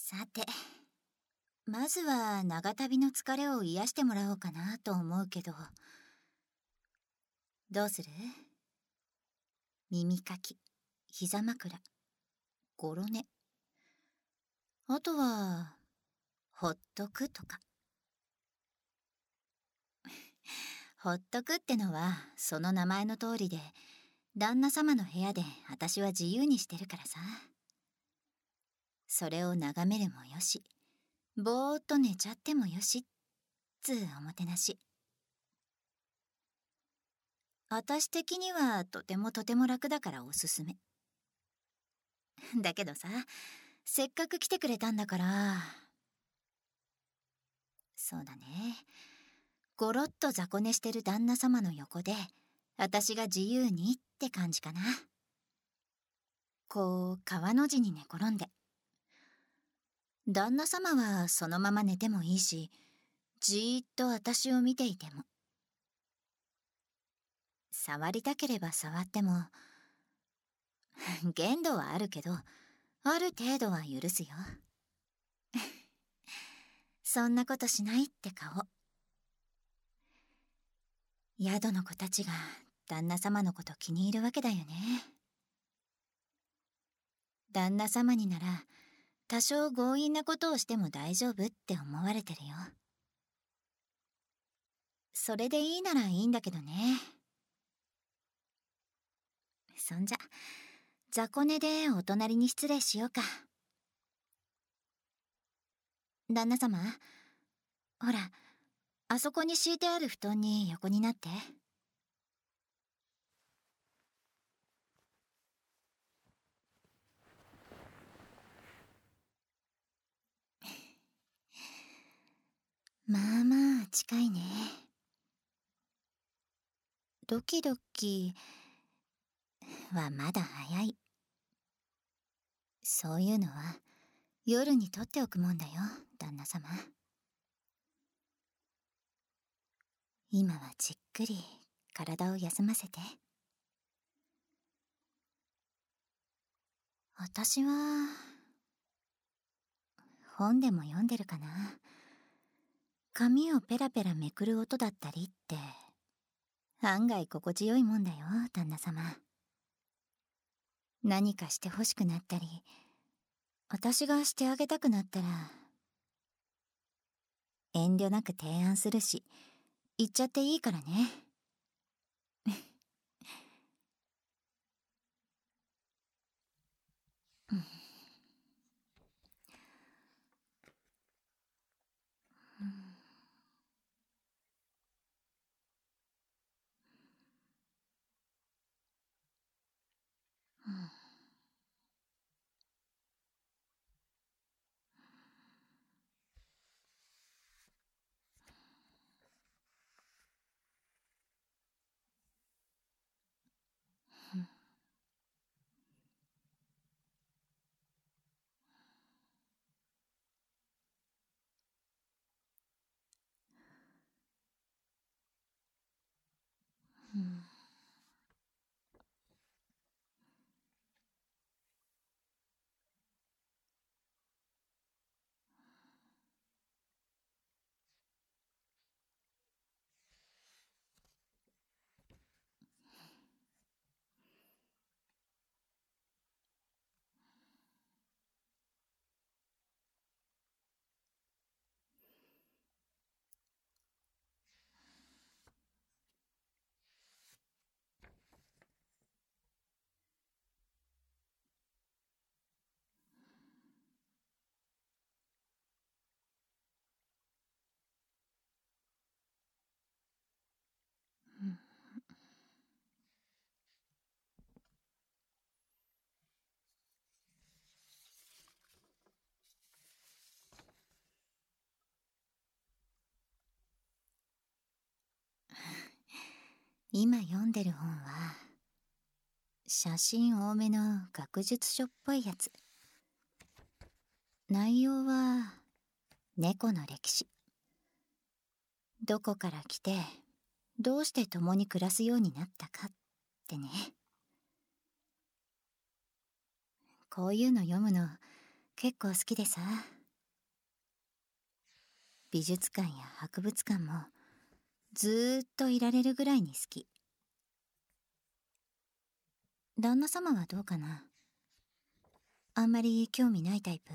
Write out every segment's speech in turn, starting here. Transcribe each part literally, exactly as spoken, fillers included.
さて、まずは長旅の疲れを癒してもらおうかなと思うけど、どうする？耳かき、膝枕、ごろ寝。あとは、ほっとくとか。ほっとくってのは、その名前の通りで、旦那様の部屋で私は自由にしてるからさ。それを眺めるもよし、ぼーっと寝ちゃってもよし、つうおもてなし。私的にはとてもとても楽だからおすすめ。だけどさ、せっかく来てくれたんだから、そうだね。ごろっと雑魚寝してる旦那様の横で、私が自由にって感じかな。こう、川の字に寝転んで。旦那様はそのまま寝てもいいし、じーっと私を見ていても。触りたければ触っても、限度はあるけど、ある程度は許すよ。そんなことしないって顔。宿の子たちが旦那様のこと気に入るわけだよね。旦那様になら、多少強引なことをしても大丈夫って思われてるよ。それでいいならいいんだけどね。そんじゃ、雑魚寝でお隣に失礼しようか。旦那様、ほら、あそこに敷いてある布団に横になって。まあまあ近いね。ドキドキはまだ早い。そういうのは夜にとっておくもんだよ、旦那様。今はじっくり体を休ませて。私は本でも読んでるかな。紙をペラペラめくる音だったりって案外心地よいもんだよ、旦那様。何かして欲しくなったり、私がしてあげたくなったら遠慮なく提案するし、言っちゃっていいからね。うんうんうんうん今読んでる本は写真多めの学術書っぽいやつ。内容は猫の歴史。どこから来てどうして共に暮らすようになったかってね。こういうの読むの結構好きでさ。 美術館や博物館もずーっといられるぐらいに好き。旦那様はどうかな？あんまり興味ないタイプ？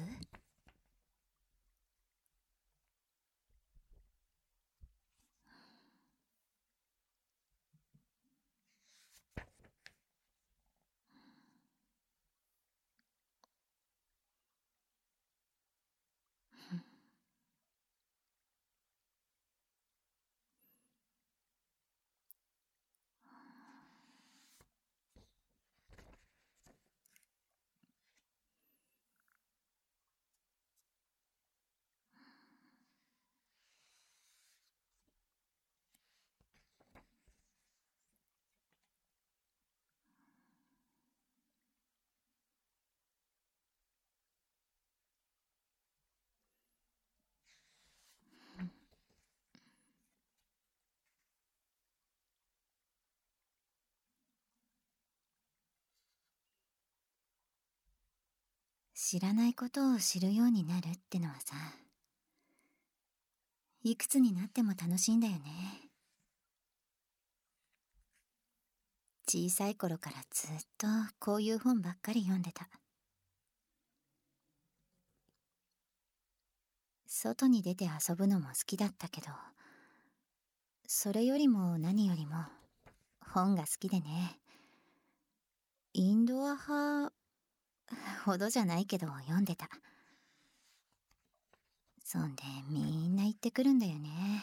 知らないことを知るようになるってのはさ、いくつになっても楽しいんだよね。小さい頃からずっとこういう本ばっかり読んでた。外に出て遊ぶのも好きだったけど、それよりも何よりも本が好きでね。インドア派ほどじゃないけど読んでた。そんでみんな言ってくるんだよね。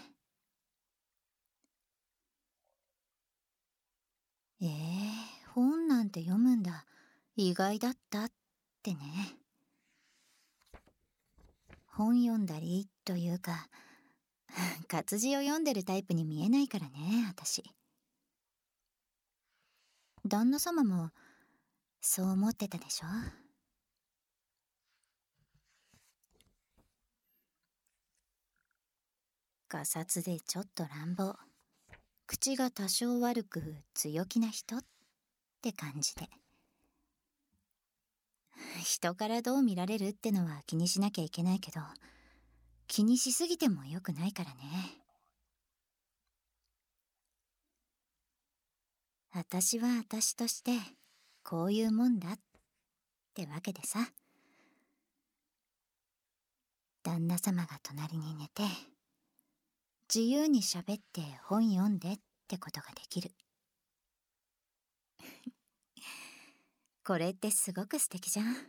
えー、本なんて読むんだ。意外だったってね。本読んだりというか、活字を読んでるタイプに見えないからね、私。旦那様もそう思ってたでしょ？がさつでちょっと乱暴、口が多少悪く強気な人って感じで。人からどう見られるってのは気にしなきゃいけないけど、気にしすぎても良くないからね。私は私としてこういうもんだってわけでさ。旦那様が隣に寝て、自由に喋って本読んでってことができる。これってすごく素敵じゃん。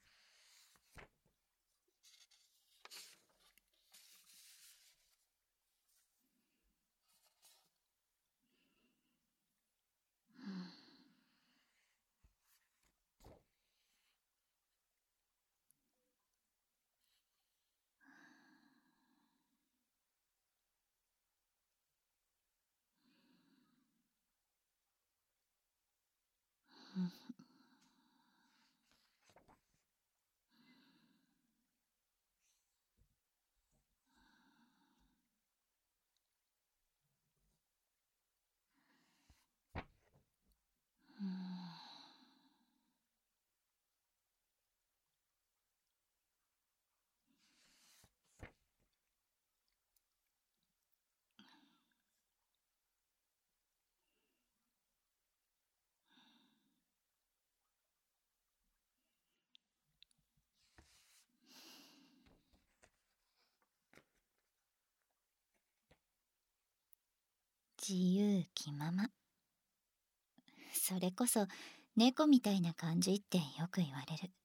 自由気まま。それこそ猫みたいな感じってよく言われる。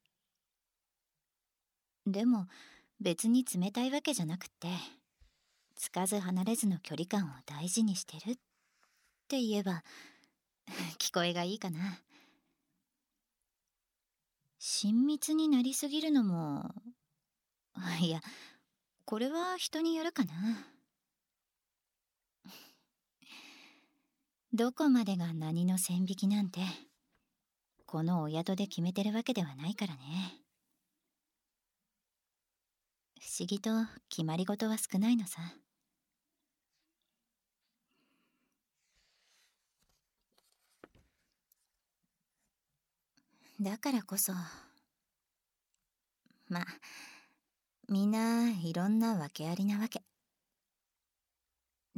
でも別に冷たいわけじゃなくって、つかず離れずの距離感を大事にしてるって言えば聞こえがいいかな。親密になりすぎるのも、いや、これは人によるかな。どこまでが何の線引きなんて、このお宿で決めてるわけではないからね。不思議と決まり事は少ないのさ。だからこそ、まあ、みんないろんな訳ありなわけ。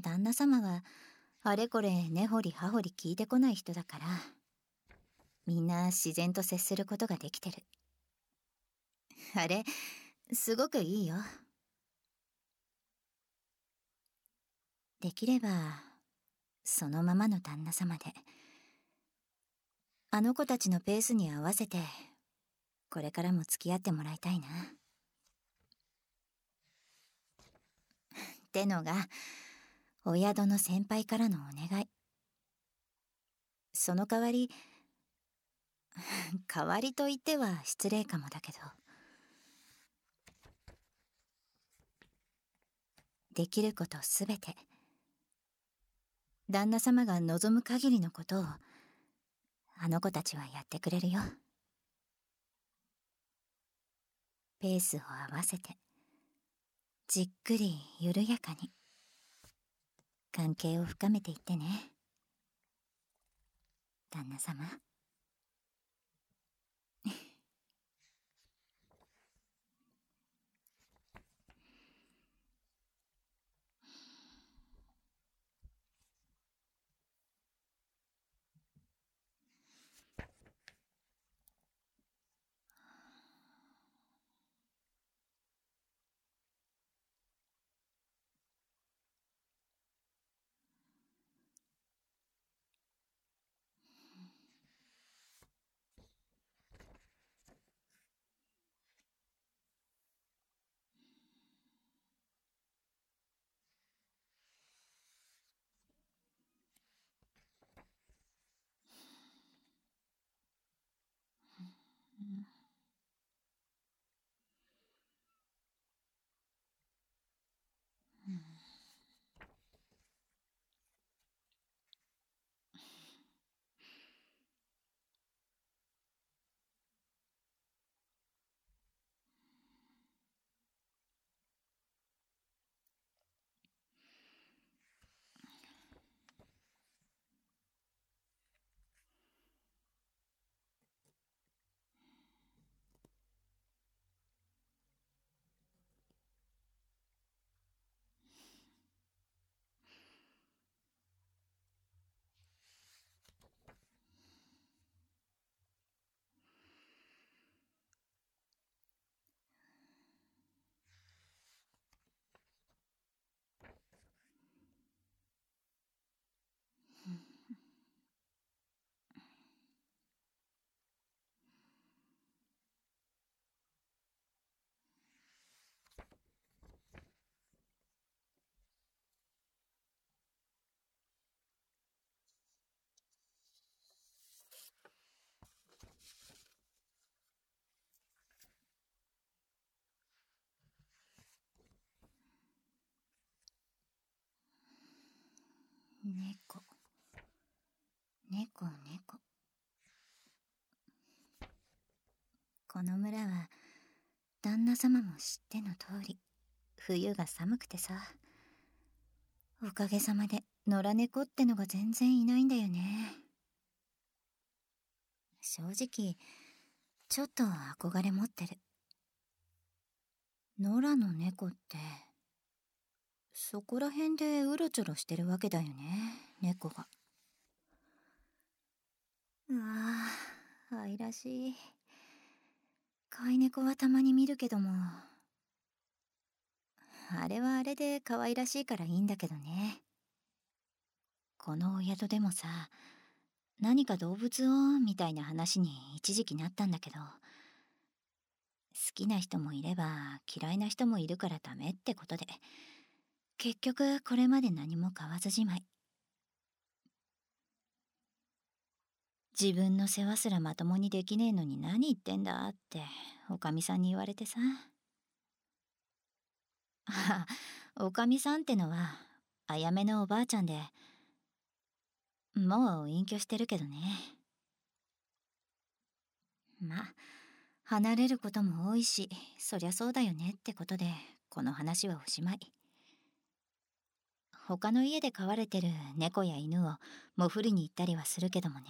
旦那様はあれこれ根掘り葉掘り聞いてこない人だから、みんな自然と接することができてる。あれ、すごくいいよ。できればそのままの旦那様で、あの子たちのペースに合わせてこれからも付き合ってもらいたいなってのがお宿の先輩からのお願い。その代わり代わりと言っては失礼かもだけど、できることすべて旦那様が望む限りのことをあの子たちはやってくれるよ。ペースを合わせてじっくり緩やかに関係を深めていってね、旦那様。猫猫猫。この村は旦那様も知っての通り冬が寒くてさ、おかげさまで野良猫ってのが全然いないんだよね。正直ちょっと憧れ持ってる。野良の猫ってそこら辺でうろちょろしてるわけだよね、猫が。うわあ、愛らしい。飼い猫はたまに見るけども、あれはあれで可愛らしいからいいんだけどね。このお宿でもさ、何か動物をみたいな話に一時期なったんだけど、好きな人もいれば嫌いな人もいるからダメってことで、結局これまで何も買わずじまい。自分の世話すらまともにできねえのに何言ってんだっておかみさんに言われてさ。ああ、おかみさんってのはあやめのおばあちゃんで、もう隠居してるけどね。まあ離れることも多いし、そりゃそうだよねってことでこの話はおしまい。他の家で飼われてる猫や犬をもふりに行ったりはするけどもね。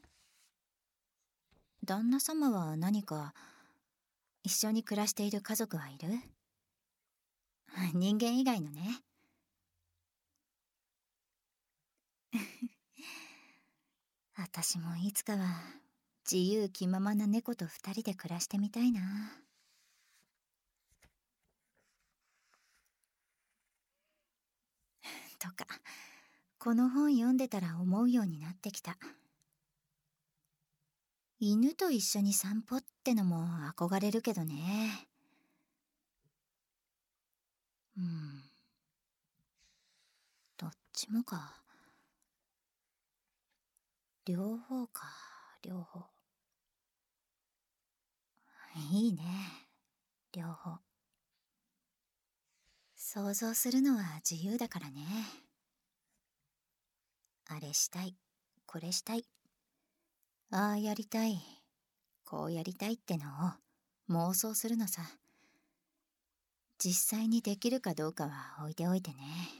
旦那様は何か一緒に暮らしている家族はいる？人間以外のね。 私もいつかは自由気ままな猫と二人で暮らしてみたいな。とか、この本読んでたら思うようになってきた。犬と一緒に散歩ってのも憧れるけどね。うん。どっちもか。両方か、両方。いいね、両方。想像するのは自由だからね。あれしたい、これしたい。ああやりたい、こうやりたいってのを妄想するのさ。実際にできるかどうかは置いておいてね。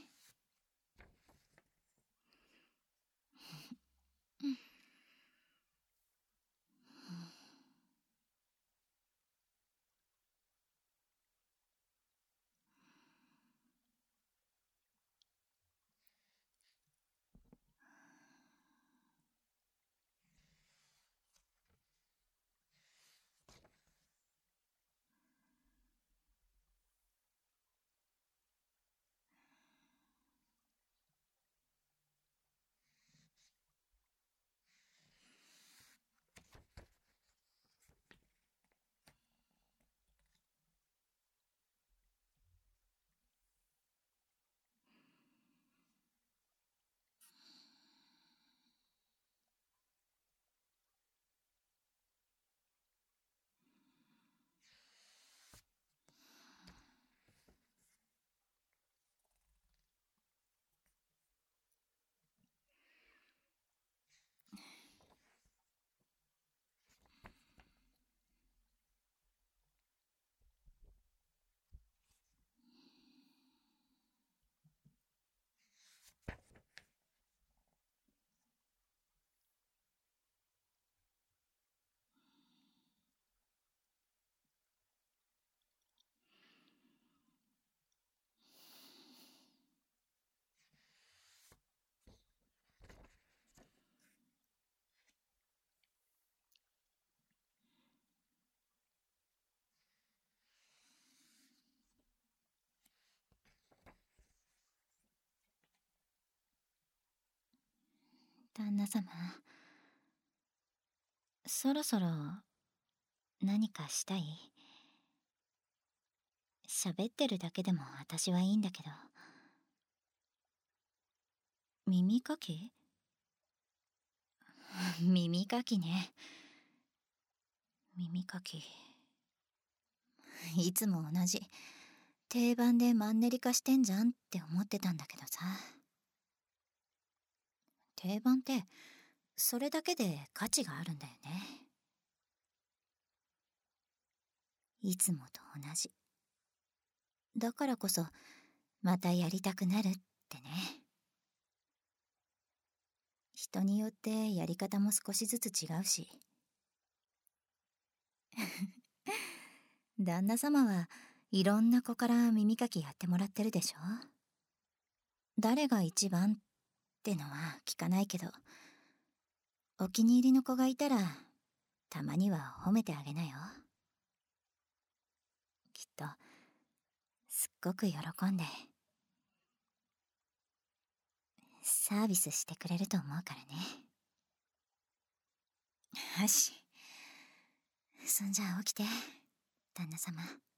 旦那様、そろそろ何かしたい？喋ってるだけでも私はいいんだけど。耳かき？耳かきね。耳かき。いつも同じ。定番でマンネリ化してんじゃんって思ってたんだけどさ。定番ってそれだけで価値があるんだよね。いつもと同じ。だからこそまたやりたくなるってね。人によってやり方も少しずつ違うし。旦那様はいろんな子から耳かきやってもらってるでしょ。誰が一番ってのは聞かないけど、お気に入りの子がいたらたまには褒めてあげなよ。きっとすっごく喜んでサービスしてくれると思うからね。よし、そんじゃ起きて、旦那様。